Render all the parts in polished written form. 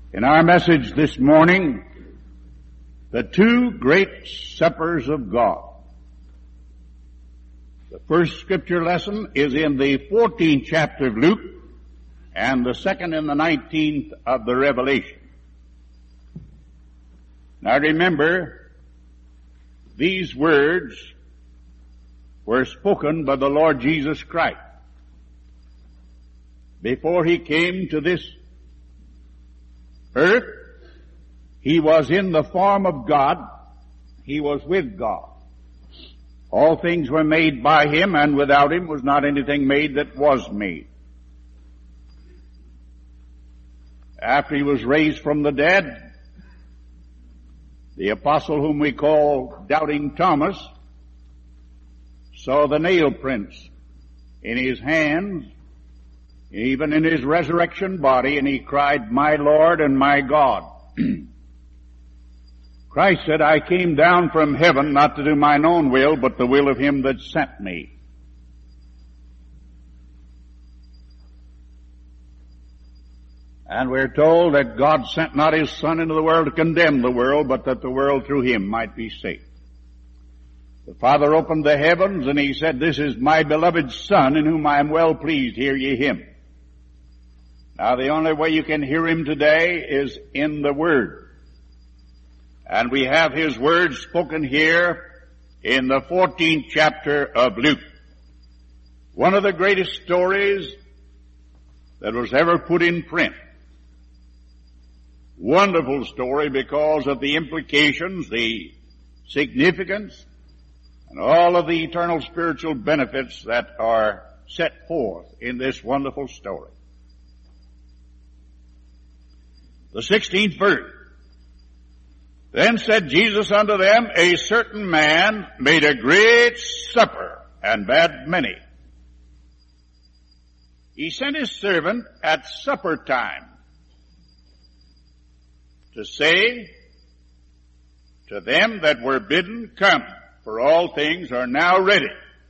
In our message this morning, the two great suppers of God. The first scripture lesson is in the 14th chapter of Luke, and the second in the 19th of the Revelation. Now remember, these words were spoken by the Lord Jesus Christ. Before he came to this earth, he was in the form of God. He was with God. All things were made by him, and without him was not anything made that was made. After he was raised from the dead, the apostle whom we call Doubting Thomas saw the nail prints in his hands, even in his resurrection body, and he cried, "My Lord and my God." Christ said, "I came down from heaven not to do mine own will, but the will of him that sent me." And we're told that God sent not his Son into the world to condemn the world, but that the world through him might be saved. The Father opened the heavens, and he said, "This is my beloved Son, in whom I am well pleased. Hear ye him." Now the only way you can hear him today is in the Word. And we have his words spoken here in the 14th chapter of Luke. One of the greatest stories that was ever put in print. Wonderful story because of the implications, the significance, and all of the eternal spiritual benefits that are set forth in this wonderful story. The 16th verse. Then said Jesus unto them, A certain man made a great supper, and bade many. He sent his servant at supper time to say to them that were bidden, Come, for all things are now ready.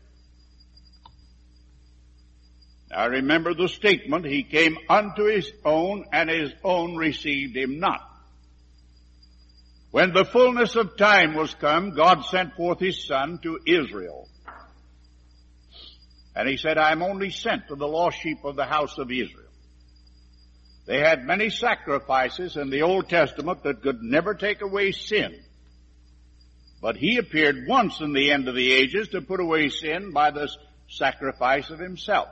Now remember the statement, he came unto his own, and his own received him not. When the fullness of time was come, God sent forth his Son to Israel. And he said, I am only sent to the lost sheep of the house of Israel. They had many sacrifices in the Old Testament that could never take away sin. But he appeared once in the end of the ages to put away sin by the sacrifice of himself.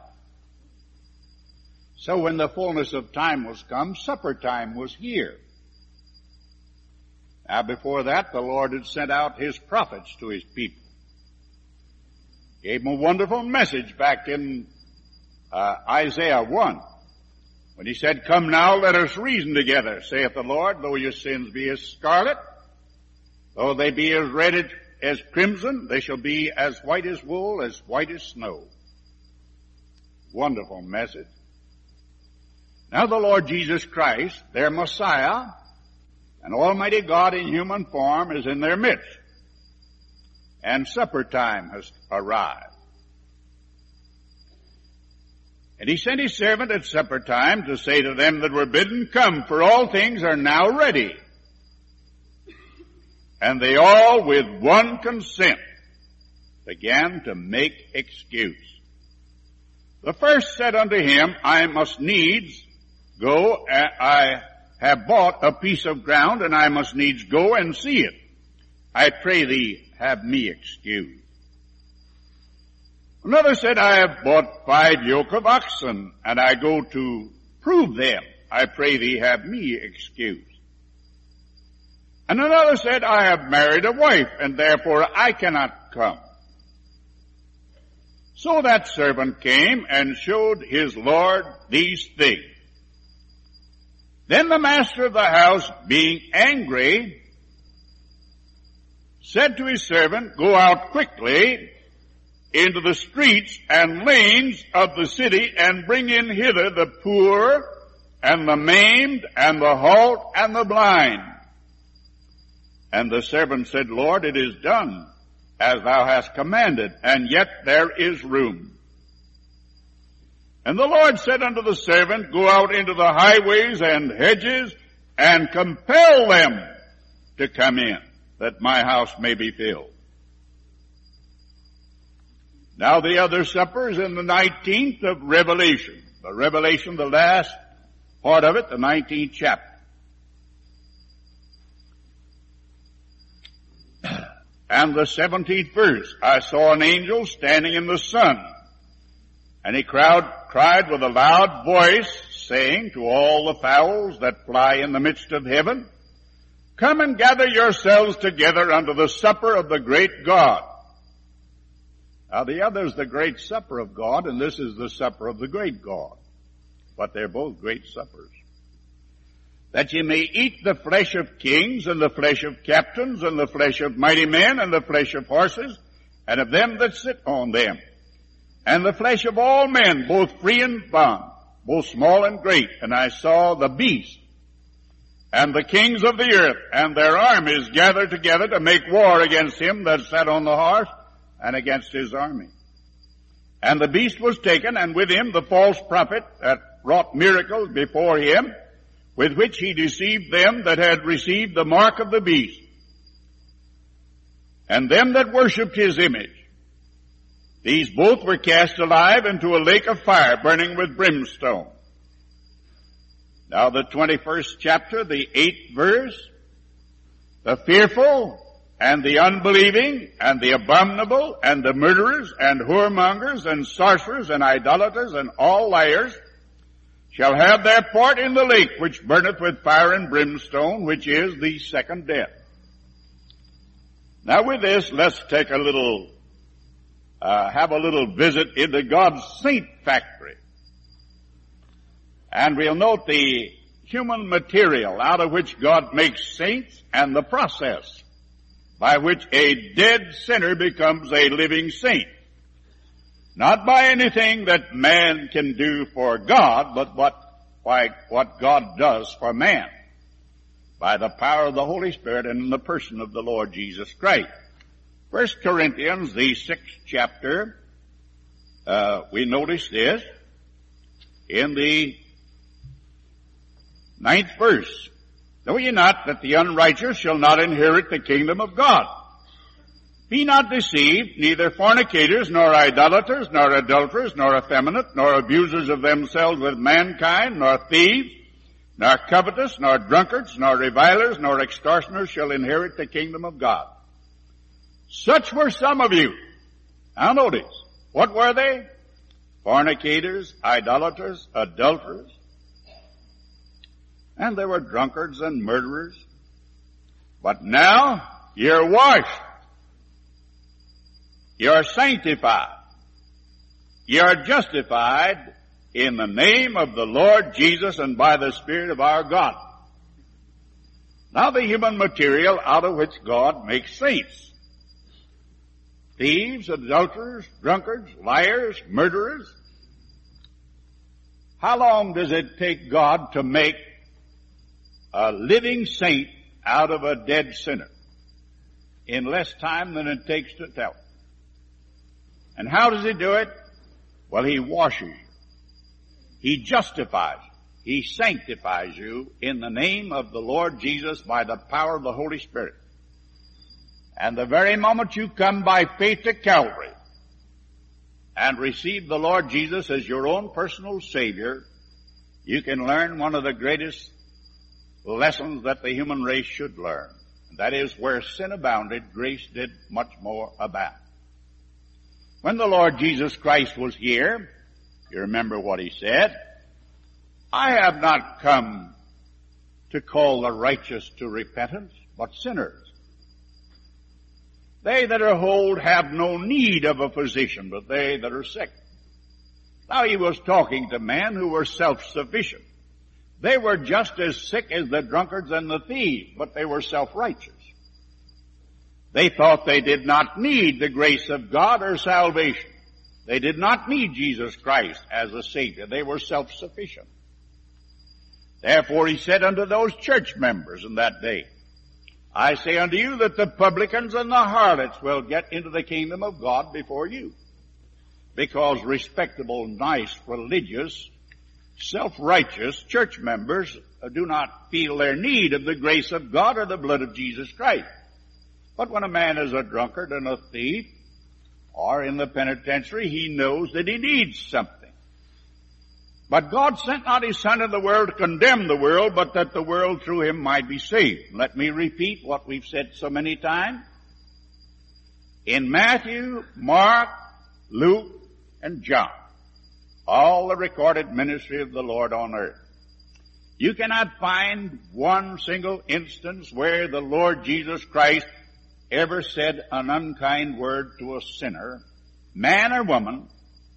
So when the fullness of time was come, supper time was here. Now before that, the Lord had sent out his prophets to his people. Gave them a wonderful message back in Isaiah 1. When he said, Come now, let us reason together, saith the Lord, though your sins be as scarlet, though they be as red as crimson, they shall be as white as wool, as white as snow. Wonderful message. Now the Lord Jesus Christ, their Messiah, and Almighty God in human form is in their midst. And supper time has arrived. And he sent his servant at supper time to say to them that were bidden, Come, for all things are now ready. And they all with one consent began to make excuse. The first said unto him, I must needs go, I have bought a piece of ground, and I must needs go and see it. I pray thee, have me excused. Another said, I have bought 5 yoke of oxen, and I go to prove them. I pray thee, have me excused. And another said, I have married a wife, and therefore I cannot come. So that servant came and showed his Lord these things. Then the master of the house, being angry, said to his servant, Go out quickly into the streets and lanes of the city, and bring in hither the poor, and the maimed, and the halt, and the blind. And the servant said, Lord, it is done as thou hast commanded, and yet there is room. And the Lord said unto the servant, Go out into the highways and hedges, and compel them to come in, that my house may be filled. Now the other supper is in the 19th of Revelation. The Revelation, the last part of it, the 19th chapter. And the 17th verse, I saw an angel standing in the sun, and he cried with a loud voice, saying to all the fowls that fly in the midst of heaven, come and gather yourselves together unto the supper of the great God. Now the other is the great supper of God, and this is the supper of the great God. But they're both great suppers. That ye may eat the flesh of kings, and the flesh of captains, and the flesh of mighty men, and the flesh of horses, and of them that sit on them, and the flesh of all men, both free and bond, both small and great. And I saw the beast, and the kings of the earth, and their armies gathered together to make war against him that sat on the horse, and against his army. And the beast was taken, and with him the false prophet that wrought miracles before him, with which he deceived them that had received the mark of the beast, and them that worshipped his image. These both were cast alive into a lake of fire, burning with brimstone. Now the 21st chapter, the 8th verse, the fearful, and the unbelieving, and the abominable, and the murderers, and whoremongers, and sorcerers, and idolaters, and all liars, shall have their part in the lake which burneth with fire and brimstone, which is the second death. Now with this, let's take have a little visit into God's saint factory. And we'll note the human material out of which God makes saints, and the process by which a dead sinner becomes a living saint. Not by anything that man can do for God, but what God does for man, by the power of the Holy Spirit and in the person of the Lord Jesus Christ. 1 Corinthians, the 6th chapter, we notice this in the 9th verse. Know ye not that the unrighteous shall not inherit the kingdom of God? Be not deceived, neither fornicators, nor idolaters, nor adulterers, nor effeminate, nor abusers of themselves with mankind, nor thieves, nor covetous, nor drunkards, nor revilers, nor extortioners shall inherit the kingdom of God. Such were some of you. Now notice, what were they? Fornicators, idolaters, adulterers. And there were drunkards and murderers. But now you're washed. You're sanctified. You're justified in the name of the Lord Jesus and by the Spirit of our God. Now the human material out of which God makes saints. Thieves, adulterers, drunkards, liars, murderers. How long does it take God to make a living saint out of a dead sinner? In less time than it takes to tell. And how does he do it? Well, he washes you. He justifies you. He sanctifies you in the name of the Lord Jesus by the power of the Holy Spirit. And the very moment you come by faith to Calvary and receive the Lord Jesus as your own personal Savior, you can learn one of the greatest lessons that the human race should learn. And that is, where sin abounded, grace did much more abound. When the Lord Jesus Christ was here, you remember what he said, I have not come to call the righteous to repentance, but sinners. They that are whole have no need of a physician, but they that are sick. Now he was talking to men who were self-sufficient. They were just as sick as the drunkards and the thieves, but they were self-righteous. They thought they did not need the grace of God or salvation. They did not need Jesus Christ as a Savior. They were self-sufficient. Therefore he said unto those church members in that day, I say unto you that the publicans and the harlots will get into the kingdom of God before you. Because respectable, nice, religious, self-righteous church members do not feel their need of the grace of God or the blood of Jesus Christ. But when a man is a drunkard and a thief, or in the penitentiary, he knows that he needs something. But God sent not his Son into the world to condemn the world, but that the world through him might be saved. Let me repeat what we've said so many times. In Matthew, Mark, Luke, and John, all the recorded ministry of the Lord on earth, you cannot find one single instance where the Lord Jesus Christ ever said an unkind word to a sinner, man or woman,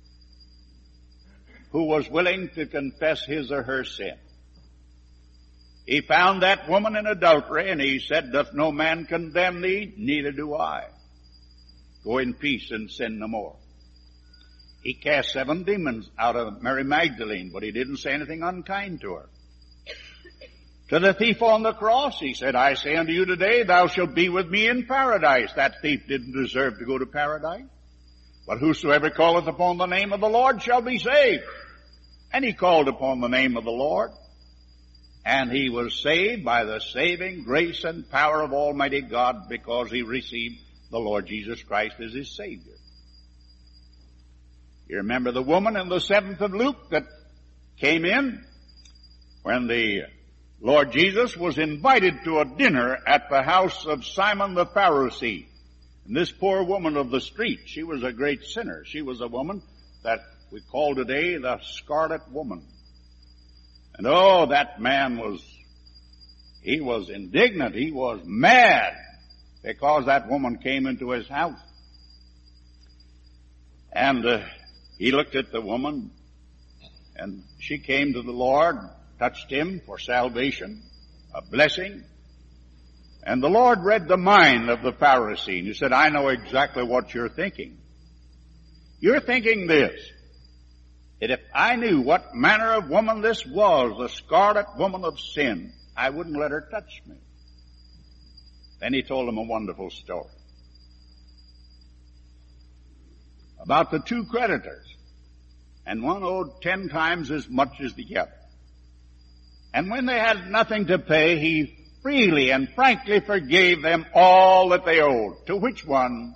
who was willing to confess his or her sin. He found that woman in adultery, and he said, "Doth no man condemn thee? Neither do I. Go in peace and sin no more." He cast 7 demons out of Mary Magdalene, but he didn't say anything unkind to her. To the thief on the cross, he said, "I say unto you today, thou shalt be with me in paradise." That thief didn't deserve to go to paradise. But whosoever calleth upon the name of the Lord shall be saved. And he called upon the name of the Lord, and he was saved by the saving grace and power of Almighty God, because he received the Lord Jesus Christ as his Savior. You remember the woman in the 7th of Luke that came in when the Lord Jesus was invited to a dinner at the house of Simon the Pharisee. And this poor woman of the street, she was a great sinner. She was a woman that we call today the Scarlet Woman. And oh, that man he was indignant. He was mad because that woman came into his house. And he looked at the woman, and she came to the Lord, touched him for salvation, a blessing. And the Lord read the mind of the Pharisee, and he said, "I know exactly what you're thinking. You're thinking this, that if I knew what manner of woman this was, the scarlet woman of sin, I wouldn't let her touch me." Then he told him a wonderful story about the 2 creditors, and one owed 10 times as much as the other. And when they had nothing to pay, he freely and frankly forgave them all that they owed. To which one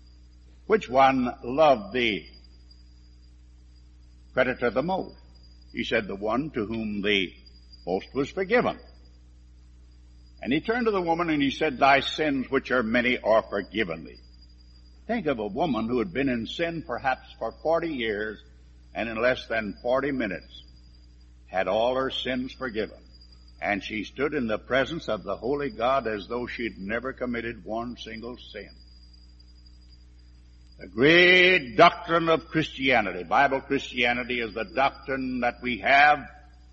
loved the creditor the most? He said, "The one to whom the most was forgiven." And he turned to the woman and he said, "Thy sins, which are many, are forgiven thee." Think of a woman who had been in sin perhaps for 40 years, and in less than 40 minutes had all her sins forgiven. And she stood in the presence of the Holy God as though she'd never committed one single sin. The great doctrine of Christianity, Bible Christianity, is the doctrine that we have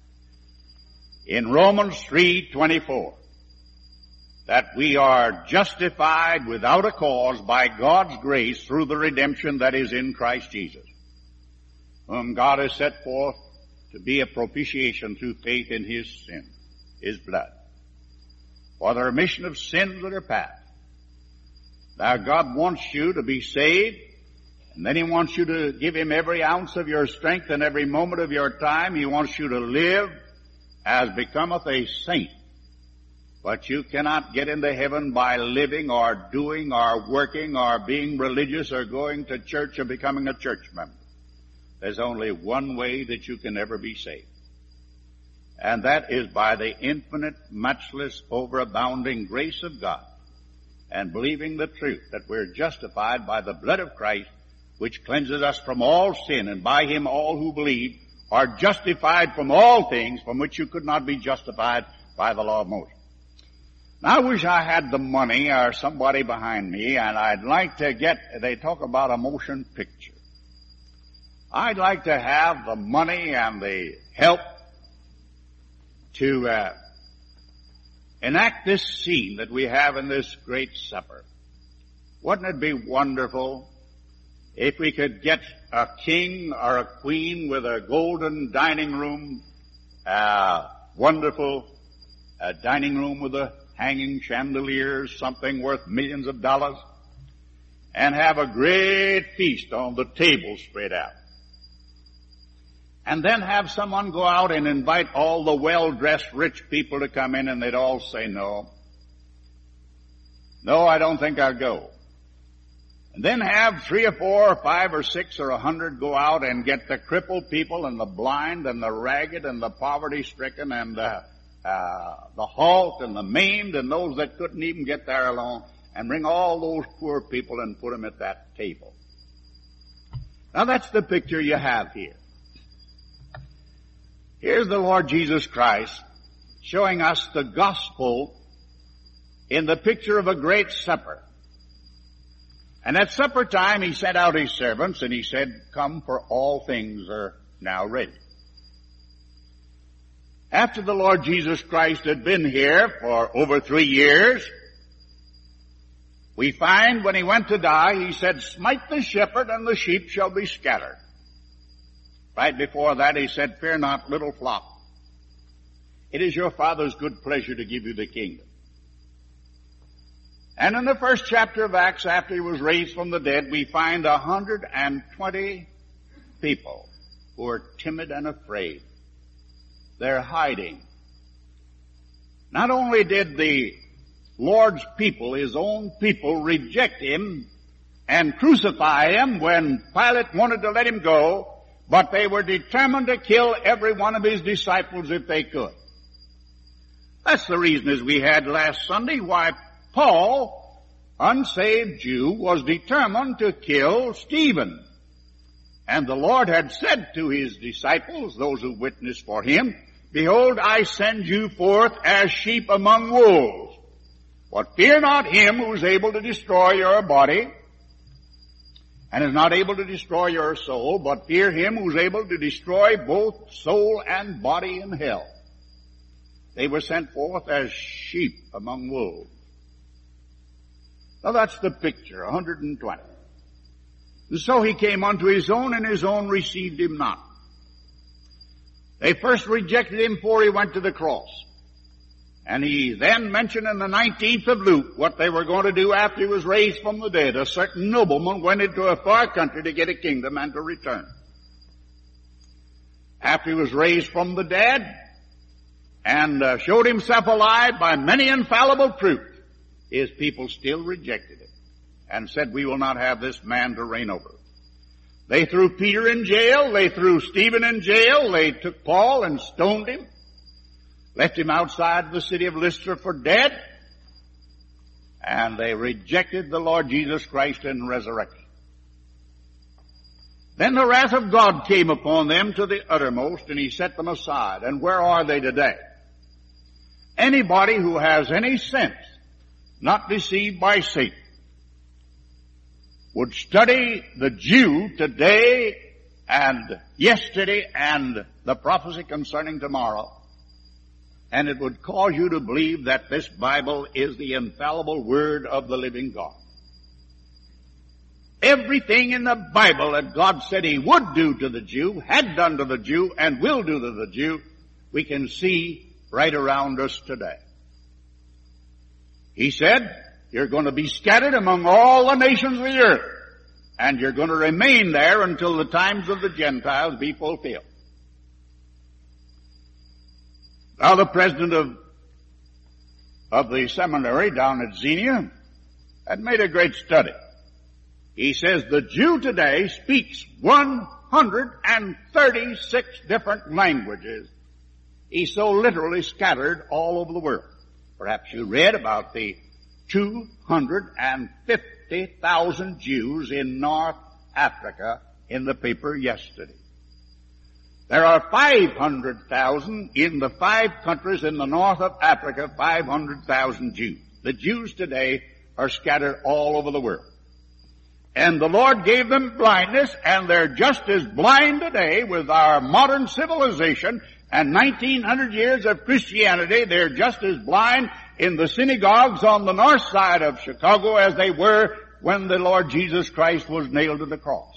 in Romans 3:24, that we are justified without a cause by God's grace through the redemption that is in Christ Jesus, whom God has set forth to be a propitiation through faith in his sin, his blood, for the remission of sins that are past. Now God wants you to be saved, and then he wants you to give him every ounce of your strength and every moment of your time. He wants you to live as becometh a saint. But you cannot get into heaven by living or doing or working or being religious or going to church or becoming a church member. There's only one way that you can ever be saved. And that is by the infinite, matchless, overabounding grace of God, and believing the truth that we're justified by the blood of Christ, which cleanses us from all sin, and by him all who believe are justified from all things from which you could not be justified by the law of Moses. Now, I wish I had the money or somebody behind me, and I'd like to they talk about a motion picture. I'd like to have the money and the help to enact this scene that we have in this great supper. Wouldn't it be wonderful if we could get a king or a queen with a golden dining room, wonderful dining room with a hanging chandeliers, something worth millions of dollars, and have a great feast on the table spread out. and then have someone go out and invite all the well-dressed rich people to come in, and they'd all say no. No, I don't think I'll go. And then have 3 or 4 or 5 or 6 or 100 go out and get the crippled people and the blind and the ragged and the poverty-stricken and the halt and the maimed and those that couldn't even get there alone, and bring all those poor people and put them at that table. Now that's the picture you have here. Here's the Lord Jesus Christ showing us the gospel in the picture of a great supper. And at supper time he sent out his servants and he said, "Come, for all things are now ready." After the Lord Jesus Christ had been here for over 3 years, we find when he went to die, he said, "Smite the shepherd and the sheep shall be scattered." Right before that he said, "Fear not, little flock. It is your Father's good pleasure to give you the kingdom." And in the first chapter of Acts, after he was raised from the dead, we find 120 people who are timid and afraid. They're hiding. Not only did the Lord's people, his own people, reject him and crucify him when Pilate wanted to let him go, but they were determined to kill every one of his disciples if they could. That's the reason, as we had last Sunday, why Paul, unsaved Jew, was determined to kill Stephen. And the Lord had said to his disciples, those who witnessed for him, "Behold, I send you forth as sheep among wolves. But fear not him who is able to destroy your body, and is not able to destroy your soul, but fear him who is able to destroy both soul and body in hell." They were sent forth as sheep among wolves. Now that's the picture, 120. And so he came unto his own, and his own received him not. They first rejected him before he went to the cross. And he then mentioned in the 19th of Luke what they were going to do after he was raised from the dead. A certain nobleman went into a far country to get a kingdom and to return. After he was raised from the dead and showed himself alive by many infallible proofs, his people still rejected him and said, "We will not have this man to reign over." They threw Peter in jail. They threw Stephen in jail. They took Paul and stoned him. Left him outside the city of Lystra for dead. And they rejected the Lord Jesus Christ in resurrection. Then the wrath of God came upon them to the uttermost, and he set them aside. And where are they today? Anybody who has any sense, not deceived by Satan, would study the Jew today and yesterday and the prophecy concerning tomorrow, and it would cause you to believe that this Bible is the infallible Word of the living God. Everything in the Bible that God said he would do to the Jew, had done to the Jew, and will do to the Jew, we can see right around us today. He said, "You're going to be scattered among all the nations of the earth, and you're going to remain there until the times of the Gentiles be fulfilled." Now the president of the seminary down at Xenia had made a great study. He says the Jew today speaks 136 different languages. He's so literally scattered all over the world. Perhaps you read about the 250,000 Jews in North Africa in the paper yesterday. There are 500,000 in the 5 countries in the north of Africa, 500,000 Jews. The Jews today are scattered all over the world. And the Lord gave them blindness, and they're just as blind today with our modern civilization and 1900 years of Christianity. They're just as blind in the synagogues on the north side of Chicago as they were when the Lord Jesus Christ was nailed to the cross.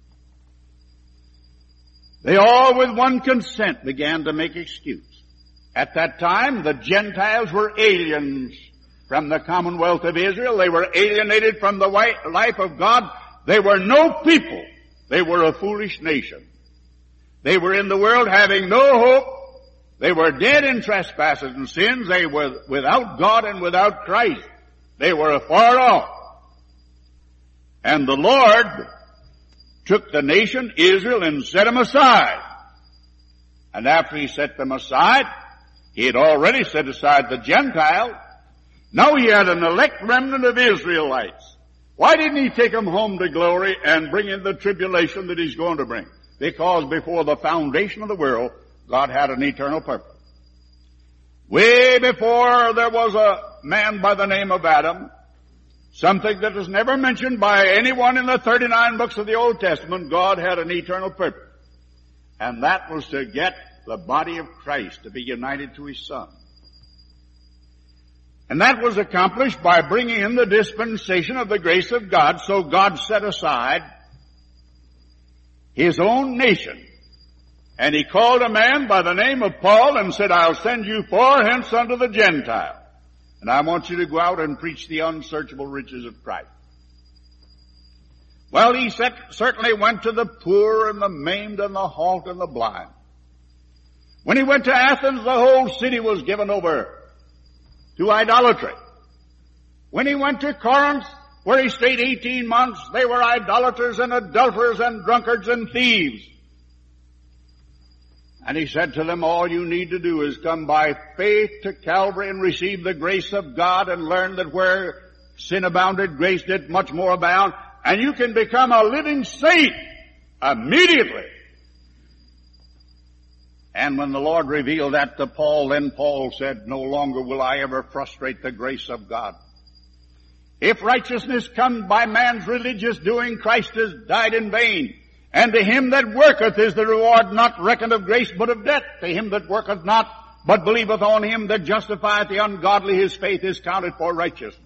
They all with one consent began to make excuse. At that time, the Gentiles were aliens from the commonwealth of Israel. They were alienated from the life of God. They were no people. They were a foolish nation. They were in the world having no hope. They were dead in trespasses and sins. They were without God and without Christ. They were afar off. And the Lord took the nation, Israel, and set them aside. And after He set them aside, He had already set aside the Gentiles. Now He had an elect remnant of Israelites. Why didn't He take them home to glory and bring in the tribulation that He's going to bring? Because before the foundation of the world, God had an eternal purpose. Way before there was a man by the name of Adam, something that is never mentioned by anyone in the 39 books of the Old Testament, God had an eternal purpose. And that was to get the body of Christ to be united to His Son. And that was accomplished by bringing in the dispensation of the grace of God. So God set aside His own nation. And He called a man by the name of Paul and said, I'll send you far hence unto the Gentile. And I want you to go out and preach the unsearchable riches of Christ. Well, He certainly went to the poor and the maimed and the halt and the blind. When He went to Athens, the whole city was given over to idolatry. When He went to Corinth, where He stayed 18 months, they were idolaters and adulterers and drunkards and thieves. And He said to them, all you need to do is come by faith to Calvary and receive the grace of God and learn that where sin abounded, grace did much more abound, and you can become a living saint immediately. And when the Lord revealed that to Paul, then Paul said, no longer will I ever frustrate the grace of God. If righteousness comes by man's religious doing, Christ has died in vain. And to him that worketh is the reward not reckoned of grace, but of debt. To him that worketh not, but believeth on Him that justifieth the ungodly, his faith is counted for righteousness.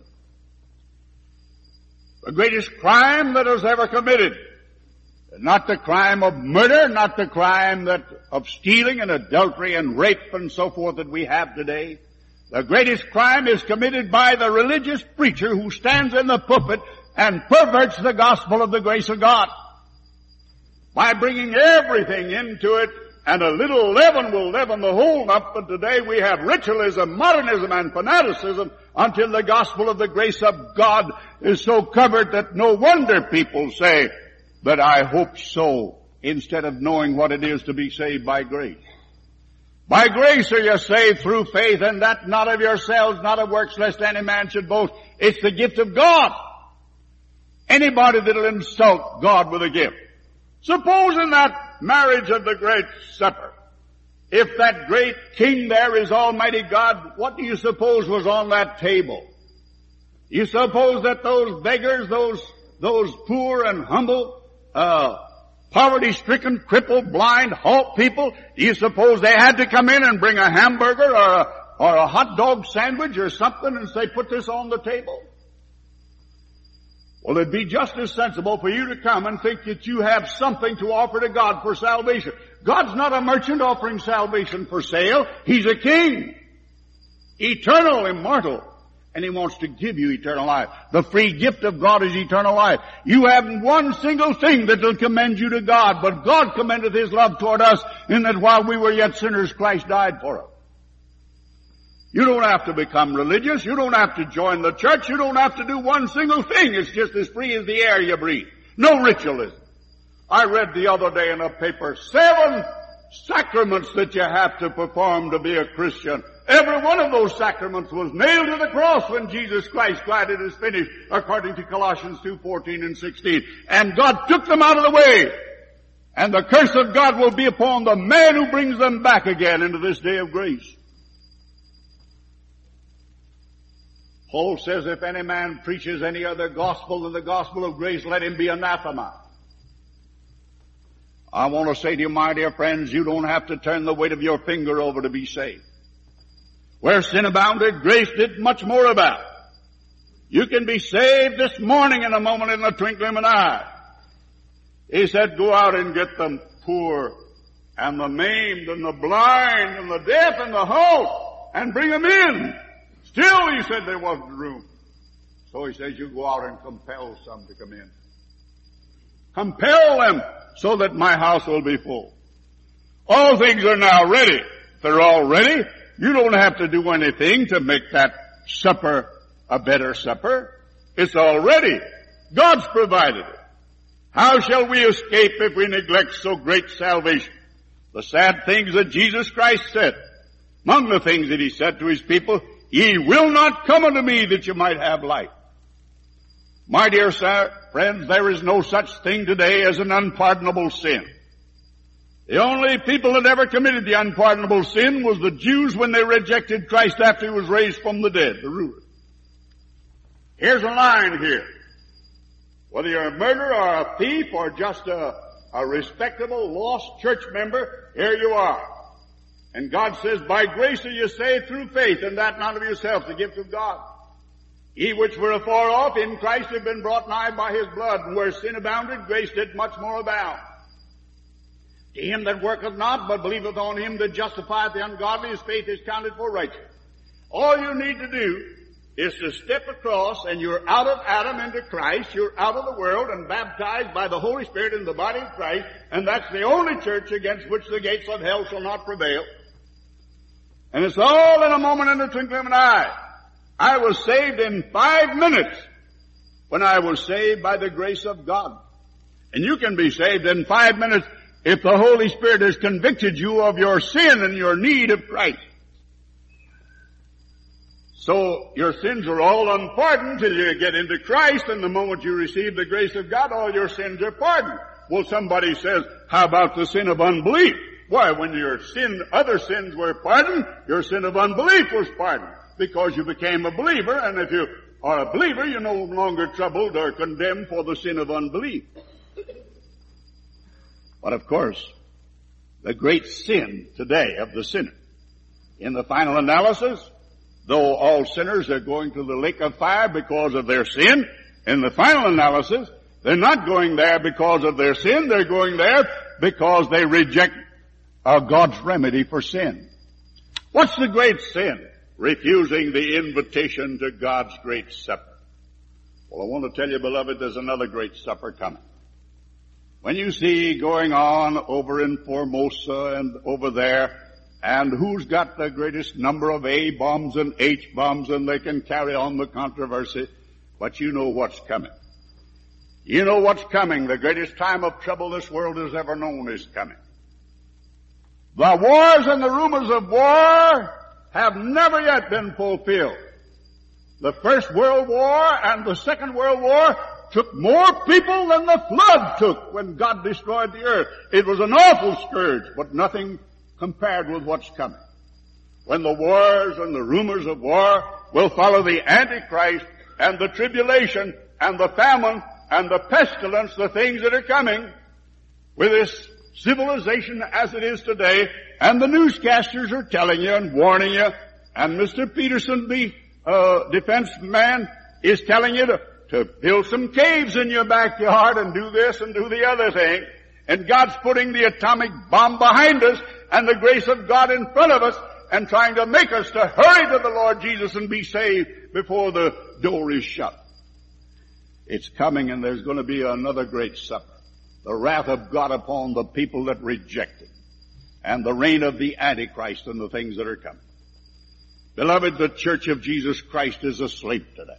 The greatest crime that was ever committed, not the crime of murder, not the crime of stealing and adultery and rape and so forth that we have today. The greatest crime is committed by the religious preacher who stands in the pulpit and perverts the gospel of the grace of God. By bringing everything into it, and a little leaven will leaven the whole lump. But today we have ritualism, modernism, and fanaticism until the gospel of the grace of God is so covered that no wonder people say, but I hope so, instead of knowing what it is to be saved by grace. By grace are you saved through faith, and that not of yourselves, not of works, lest any man should boast. It's the gift of God. Anybody that'll insult God with a gift. Suppose in that marriage of the great supper, if that great king there is Almighty God, what do you suppose was on that table? You suppose that those beggars, those poor and humble, poverty-stricken, crippled, blind, halt people, do you suppose they had to come in and bring a hamburger or a hot dog sandwich or something and say, put this on the table? Well, it'd be just as sensible for you to come and think that you have something to offer to God for salvation. God's not a merchant offering salvation for sale. He's a king. Eternal, immortal. And He wants to give you eternal life. The free gift of God is eternal life. You haven't one single thing that will commend you to God, but God commendeth His love toward us in that while we were yet sinners, Christ died for us. You don't have to become religious. You don't have to join the church. You don't have to do one single thing. It's just as free as the air you breathe. No ritualism. I read the other day in a paper 7 sacraments that you have to perform to be a Christian. Every one of those sacraments was nailed to the cross when Jesus Christ cried, it is finished, according to Colossians 2:14 and 16. And God took them out of the way. And the curse of God will be upon the man who brings them back again into this day of grace. Paul says, if any man preaches any other gospel than the gospel of grace, let him be anathema. I want to say to you, my dear friends, you don't have to turn the weight of your finger over to be saved. Where sin abounded, grace did much more about. You can be saved this morning in a moment, in the twinkling of an eye. He said, go out and get the poor and the maimed and the blind and the deaf and the halt and bring them in. Still, He said, there wasn't room. So He says, you go out and compel some to come in. Compel them so that my house will be full. All things are now ready. If they're all ready, you don't have to do anything to make that supper a better supper. It's all ready. God's provided it. How shall we escape if we neglect so great salvation? The sad things that Jesus Christ said, among the things that he said to his people, ye will not come unto me that you might have life. My dear friends, there is no such thing today as an unpardonable sin. The only people that ever committed the unpardonable sin was the Jews when they rejected Christ after he was raised from the dead, the ruler. Here's a line here. Whether you're a murderer or a thief or just a respectable lost church member, here you are. And God says, by grace are you saved through faith, and that not of yourselves, the gift of God. Ye which were afar off in Christ have been brought nigh by his blood, and where sin abounded, grace did much more abound. To him that worketh not, but believeth on him that justifieth the ungodly, his faith is counted for righteous. All you need to do is to step across, and you're out of Adam into Christ, you're out of the world and baptized by the Holy Spirit in the body of Christ, and that's the only church against which the gates of hell shall not prevail. And it's all in a moment, in the twinkling of an eye. I was saved in 5 minutes when I was saved by the grace of God. And you can be saved in 5 minutes if the Holy Spirit has convicted you of your sin and your need of Christ. So your sins are all unpardoned till you get into Christ, and the moment you receive the grace of God, all your sins are pardoned. Well, somebody says, how about the sin of unbelief? Why, when your other sins were pardoned, your sin of unbelief was pardoned, because you became a believer, and if you are a believer, you're no longer troubled or condemned for the sin of unbelief. But of course, the great sin today of the sinner, in the final analysis, though all sinners are going to the lake of fire because of their sin, in the final analysis, they're not going there because of their sin, they're going there because they reject God's remedy for sin. What's the great sin? Refusing the invitation to God's great supper. Well, I want to tell you, beloved, there's another great supper coming. When you see going on over in Formosa and over there, and who's got the greatest number of A bombs and H bombs, and they can carry on the controversy, but you know what's coming. You know what's coming. The greatest time of trouble this world has ever known is coming. The wars and the rumors of war have never yet been fulfilled. The First World War and the Second World War took more people than the flood took when God destroyed the earth. It was an awful scourge, but nothing compared with what's coming. When the wars and the rumors of war will follow the Antichrist and the tribulation and the famine and the pestilence, the things that are coming, with this civilization as it is today, and the newscasters are telling you and warning you, and Mr. Peterson, the defense man, is telling you to build some caves in your backyard and do this and do the other thing, and God's putting the atomic bomb behind us and the grace of God in front of us and trying to make us to hurry to the Lord Jesus and be saved before the door is shut. It's coming, and there's going to be another great supper. The wrath of God upon the people that reject it, and the reign of the Antichrist and the things that are coming. Beloved, the Church of Jesus Christ is asleep today.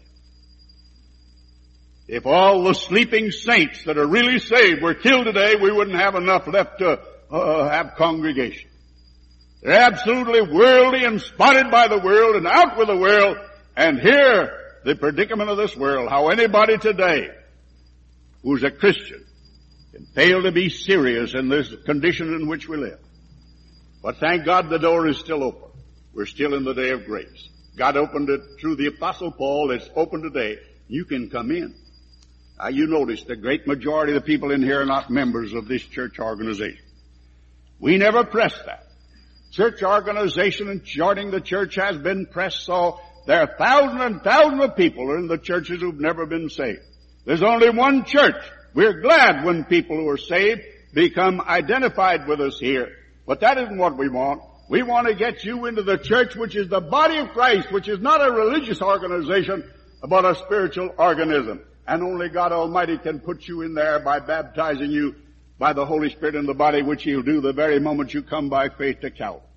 If all the sleeping saints that are really saved were killed today, we wouldn't have enough left to have congregation. They're absolutely worldly and spotted by the world and out with the world. And here, the predicament of this world, how anybody today who's a Christian can fail to be serious in this condition in which we live. But thank God the door is still open. We're still in the day of grace. God opened it through the Apostle Paul. It's open today. You can come in. Now you notice the great majority of the people in here are not members of this church organization. We never press that. Church organization and charting the church has been pressed, so there are thousands and thousands of people in the churches who've never been saved. There's only one church. We're glad when people who are saved become identified with us here. But that isn't what we want. We want to get you into the church, which is the body of Christ, which is not a religious organization, but a spiritual organism. And only God Almighty can put you in there by baptizing you by the Holy Spirit in the body, which he'll do the very moment you come by faith to Calvary.